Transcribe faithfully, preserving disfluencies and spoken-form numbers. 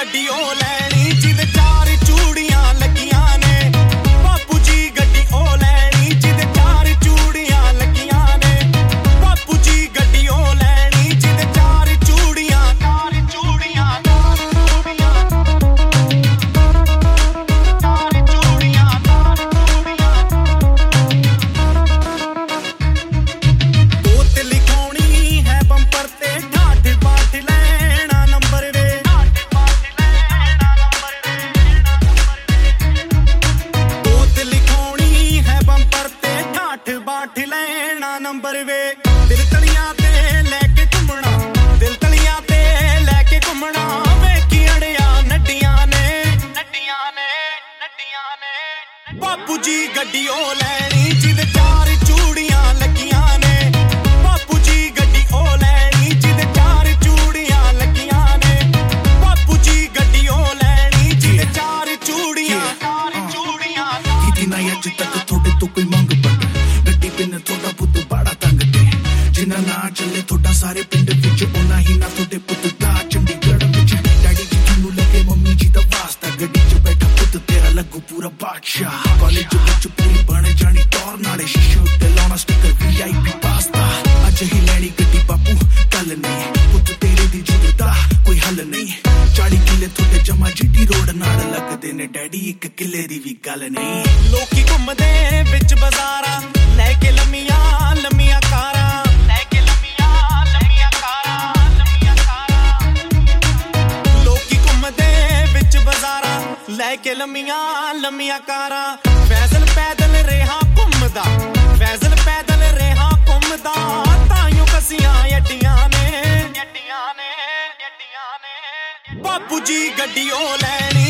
ਗੱਡੀ ਉਹ ਲੈਣੀ ਜਿਹਦੇ ਚਾਰ ਚੂੜੀਆਂ ਲੱਗੀਆਂ ਨੇ ਬਾਪੂ ਜੀ ਗੱਡੀ ਉਹ ਲੈਣੀ ਜਿਹਦੇ ਚਾਰ ਚੂੜੀਆਂ ਲੱਗੀਆਂ ਨੇ ਬਾਪੂ ਜੀ ਗੱਡੀ ਉਹ ਲੈਣੀ ਜਿਹਦੇ ਚਾਰ ਚੂੜੀਆਂ ਚਾਰ ਚੂੜੀਆਂ ਚਾਰ ਚੂੜੀਆਂ ਚਾਰ ਚੂੜੀਆਂ ਉਹ ਤੇ ਲਿਖਾਉਣੀ ਹੈ ਬੰਪਰ ਤੇ ਠਾਠ ਬਾਠ ਲੈਣਾ ਨੰਬਰ ਵੇ ਉਹ ਤੇ ਲਿਖਾਉਣੀ ਹੈ ਬੰਪਰ ਤੇ ਠਾਠ ਬਾਠ ਲੈਣਾ ਨੰਬਰ ਵੇ ਦਿਲ ਤਲੀਆਂ ਤੇ ਲੈ ਕੇ ਘੁੰਮਣਾ ਦਿਲ ਤਲੀਆਂ ਤੇ ਲੈ ਕੇ ਘੁੰਮਣਾ ਵੇਖੀ ਅੜਿਆ ਨੱਡੀਆਂ ਨੇ ਨੱਡੀਆਂ ਨੇ ਨੱਡੀਆਂ ਨੇ ਬਾਪੂ ਜੀ ਗੱਡੀ ਉਹ ਲੈਣੀ ਜਿਹਦੇ ਚਾਰ ਚੂੜੀਆਂ ਲੱਗੀਆਂ ਨੇ ਬਾਪੂ ਜੀ ਗੱਡੀ ਉਹ ਲੈਣੀ ਜਿਹਦੇ ਚਾਰ ਚੂੜੀਆਂ ਲੱਗੀਆਂ ਨੇ ਬਾਪੂ ਜੀ ਗੱਡੀ ਉਹ ਲੈਣੀ ਜਿਹਦੇ ਚਾਰ ਚੂੜੀਆਂ ਚਾਰ ਚੂੜੀਆਂ ਕੀਤੀ ਨਾ ਅੱਜ ਤੱਕ ਤੁਹਾਡੇ ਤੋਂ ਕੋਈ ਮੰਗ ਪੱਟ ਗੱਡੀ ਪਿੰਨ ਤੁਹਾਡਾ ਪੁੱਤ ਬਾੜਾ ਤੰਗ ਤੇ ਜਿੰਨਾ ਨਾ ਚੱਲੇ ਤੁਹਾਡਾ ਸਾਰੇ ਪਿੰਡ ਵਿੱਚ ਉਹਨਾਂ ਹੀ ਨਾ ਤੁਹਾਡੇ ਪੁੱਤ ਦਾ ਚੰਡੀਗੜ੍ਹ ਵਿੱਚ ਡੈਡੀ ਜੀ ਤੁਹਾਨੂੰ ਲੱਗੇ ਮੰਮੀ ਜੀ ਦਾ ਵਾਸਤਾ ਗੱਡੀ 'ਚ ਬੈਠਾ ਪੁੱਤ ਤੇਰਾ ਲੱਗੂ ਪੂਰਾ ਬਾਦਸ਼ਾਹ ਕਾਲਜ ਵਿੱਚ ਪੂਰੀ ਬਣ ਜਾਣੀ ਟੌਰ ਨਾਲੇ ਸ਼ੀਸ਼ੇ ਉੱਤੇ ਲਾਉਣਾ ਸਟicker ਵੀ ਆਈ ਪੀ ਪਾਸਤਾ ਅੱਜ ਹੀ ਲੈਣੀ ਗੱਡੀ ਬਾਪੂ ਕੱਲ ਨਹੀਂ ਪੁੱਤ ਤੇਰੇ ਦੀ ਜਿੱਦ ਦਾ ਕੋਈ ਹੱਲ ਨਹੀਂ ਚਾਲੀ ਕਿੱਲੇ ਤੁਹਾਡੇ ਜਮਾ ਜੀਟੀ ਰੋਡ ਨਾਲ ਲੱਗਦੇ ਨੇ ਡੈਡੀ ਇੱਕ ਕਿੱਲੇ ਦੀ ਵੀ ਗੱਲ ਨਹੀਂ ਲੋਕੀ ਘੁੰਮਦੇ ਵਿੱਚ ਬਾਜ਼ਾਰਾਂ ਲੈ ਕੇ ਲੰਮੀਆਂ ਲੰਮੀਆਂ ਕਾਰਾਂ ਲੈ ਕੇ ਲੰਮੀਆਂ ਲੰਮੀਆਂ ਕਾਰਾਂ ਲੰਮੀਆਂ ਕਾਰਾਂ ਲੋਕੀ ਘੁੰਮਦੇ ਵਿੱਚ ਬਾਜ਼ਾਰਾਂ ਲੈ ਕੇ ਲੰਮੀਆਂ ਲੰਮੀਆਂ ਕਾਰਾਂ ਫੈਜ਼ਲ ਪੈਦਲ ਰਿਹਾ ਘੁੰਮਦਾ ਫੈਜ਼ਲ ਪੈਦਲ ਰਿਹਾ ਘੁੰਮਦਾ ਤਾਈਓ ਕਸੀਆਂ ਅੱਡੀਆਂ ਨੇ ਅੱਡੀਆਂ ਨੇ ਅੱਡੀਆਂ ਨੇ ਬਾਪੂ ਜੀ ਗੱਡੀ ਉਹ ਲੈਣੀ